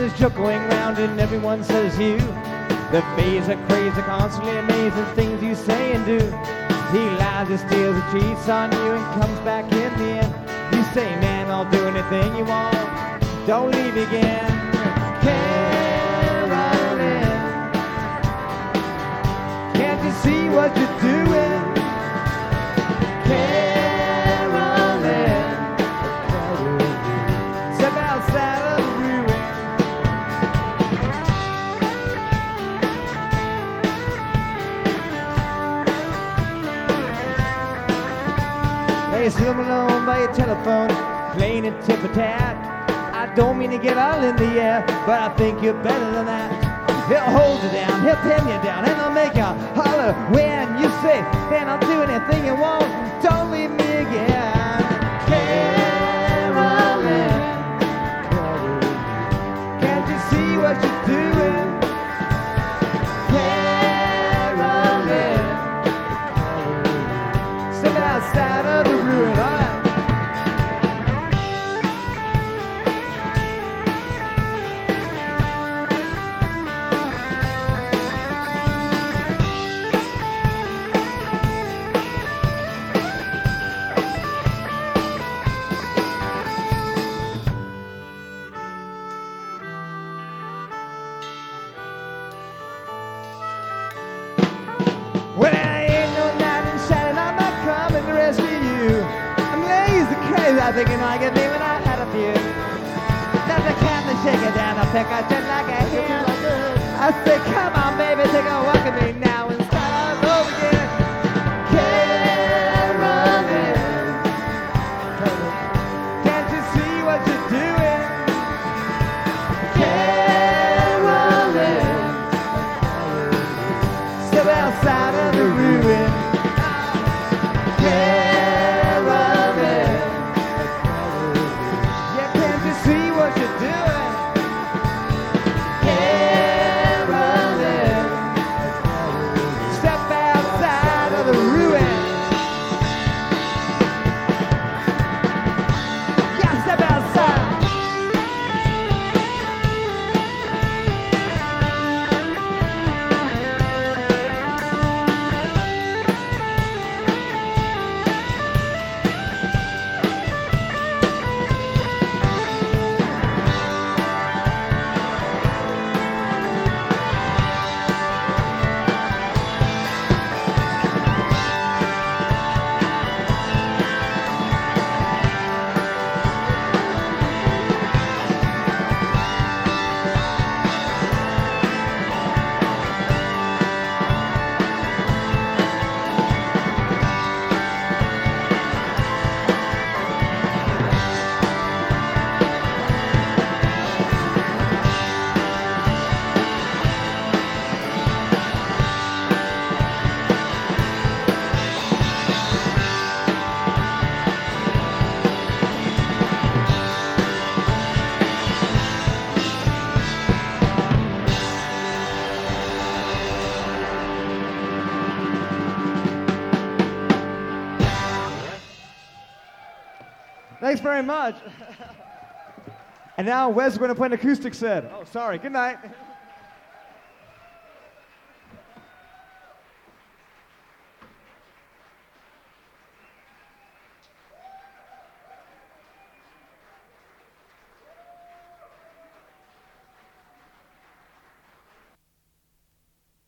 this joke going round and everyone says you. The phase are crazy, constantly amazed at things you say and do. He lies, he steals, he cheats on you and comes back in the end. You say, man, I'll do anything you want. Don't leave again. Carolyn, can't you see what you're doing? Carolyn, step outside of the ruin. Hey, sitting alone by your telephone, playing a tip-a-tat. I don't mean to get all in the air, but I think you're better than that. He'll hold you down, he'll pin you down, and he'll make you holler when you say, man, I'll do anything you want, don't leave me again. Carolyn, can't you see what you're doing? Carolyn, step outside of the ruin. All right. Well, I ain't no knight in shining, I'm not coming to rescue you. I'm lazy, crazy, I think you know I get me when I had a few. There's a cat that shake it down, I pick I just like a hen. I say, come on, baby, take a walk with me now and start all over again. Carolyn, can't you see what you're doing? Carolyn, step outside of the ruin. Carolyn, yeah, can't you see what you're doing? Carolyn, step outside of the ruin. Yeah, step outside. Thanks very much. And now Wes is going to play an acoustic set. Oh, sorry. Good night.